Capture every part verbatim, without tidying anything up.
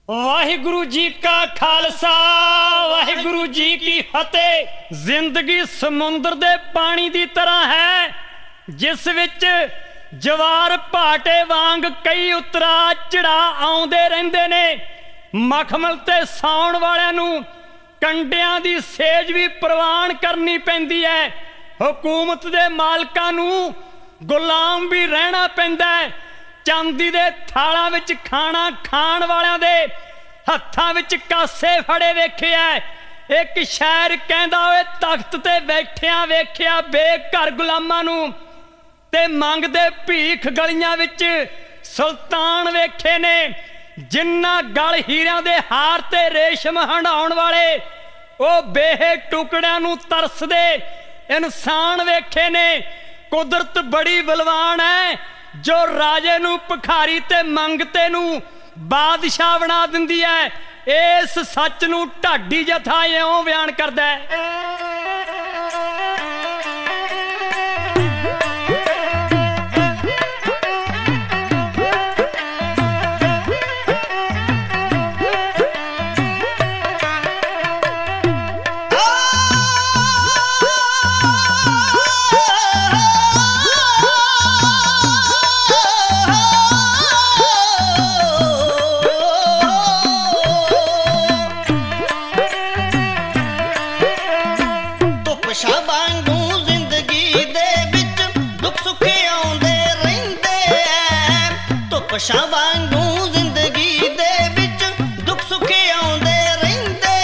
वाहिगुरु जी का खालसा वाहिगुरु जी की फतेह। जिंदगी समुंदर दे पानी दी तरह है जिस विच जवार भाटे वांग कई उतरा चढ़ा आउंदे रहिंदे ने। मखमल ते साउण वालियां नूं कंडियां दी सेज भी प्रवान करनी पैंदी है। हुकूमत दे मालकां नूं गुलाम भी रहना पैंदा है। चांदी दे थालां विच खाना खाण वालियां दे हत्थां विच कासे फड़े वेखे है। एक शायर कहंदा ओए तख्त ते बैठिया वेखिया बेघर गुलामां नूं ते मंगदे भीख गलियां विच सुल्तान वेखे ने। जिन्ना गल हीरियां दे हार ते रेशम हंडाउण वाले ओ बेहे टुकड़ियां नूं तरसदे इंसान वेखे ने। कुदरत बड़ी बलवान है जो राजे नूं भिखारी ते मंगते नूं बादशाह बना दिंदी है। इस सच नूं ढाडी जथा इउं बयान करदा है। पशा वांगू जिंदगी दे विच दुख सुख आउंदे रहिंदे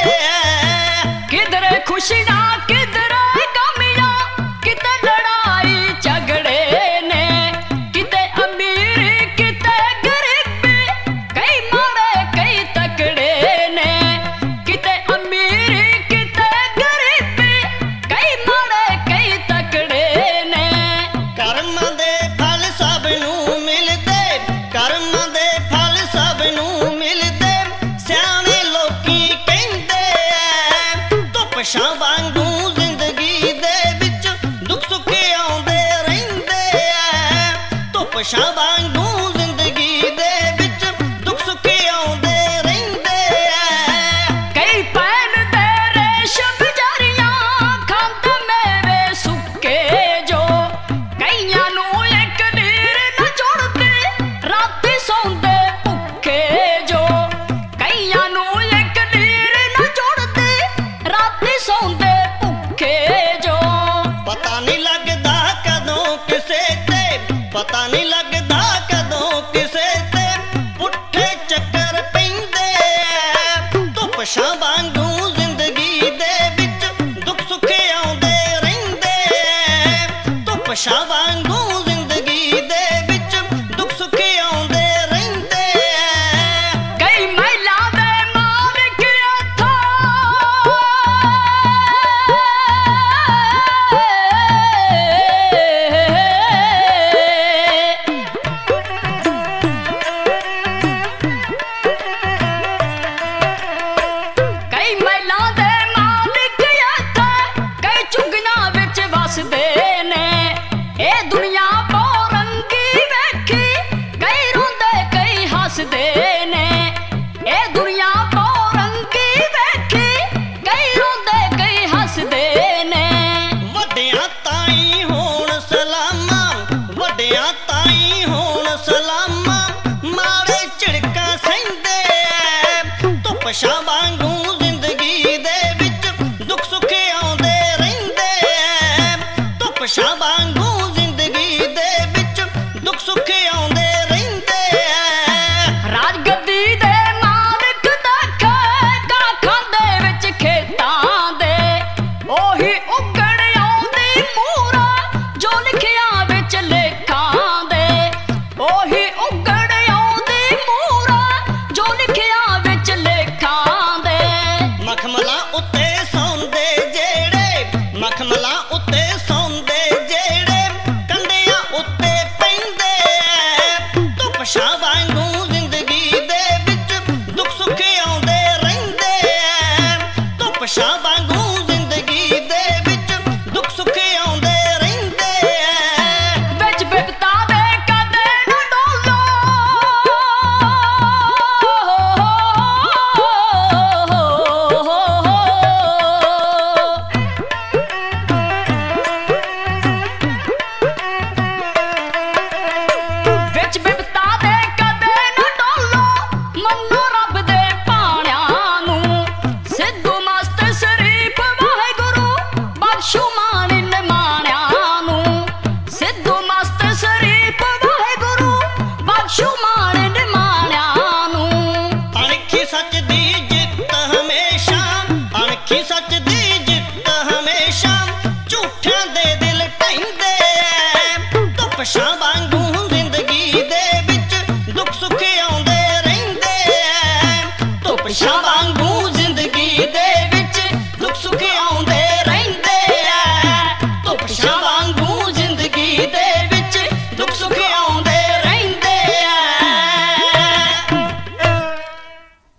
है। किधरे खुशी ना किधरे गमियां किते लड़ाई झगड़े ने। किते अमीर किते गरीबी कई माड़े कई तकड़े ने। किते अमीर किते गरीबी कई माड़े कई तकड़े ने। कर्म दे फल सब नूं मिलदे कर्म दे फल सब नूं मिलदे सियाणे लोकी कहंदे ऐ। धुप छां वांगू जिंदगी दे विच दुख सुख आउंदे रहिंदे ऐ। धुप छां वांगू जिंदगी दे विच दुख सुख आउंदे रहिंदे ऐ। कई पैन दे रेशम जरियां खांदे मेरे सुके जो। कईयां नूं इक नीर न जुड़दी राती सौंदे भुखे जो। कईयां नूं इक नीर न जुड़दी राती सौंदे भुखे जो। पता नहीं लगदा कदों किसे ते पता नहीं लगदा कदों किसे ते पुट्ठे चक्कर पैंदे ऐ। धुप छां वांगू जिंदगी दे विच दुख सुख आउंदे रहिंदे ऐ। धुप छां वांगू जिंदगी दे विच दुख सुख आउंदे रहिंदे ऐ। कई महिला दे मालिक हत्थां कई महिला दे मालिक हत्थां कई चुंगियां विच वसदे ने। ए दुनिया बहुरंगी वेखी कई रोंदे कई हसदे ने। ए दुनिया बहुरंगी वेखी कई रोंदे कई हसदे ने। वड्डियां ताईं होण सलामां वड्डियां ताईं होण सलामां माड़े झिड़कां सहिंदे ऐ। धुप छां वांगू जिंदगी दे विच दुख सुख आउंदे रहिंदे ऐ। धुप छां वांगू जिंदगी दे विच दुख सुख आउंदे रहिंदे ऐ। राजगद्दी दे मालिक दा गा खांदे विच खेतां दे। ओही उगड़ आउंदी मूरा जो लिखिया विच लेखां दे। ओही उगड़ आउंदी मूरा जो लिखिया विच लेखां दे। ਸ਼ਾਬਾਸ਼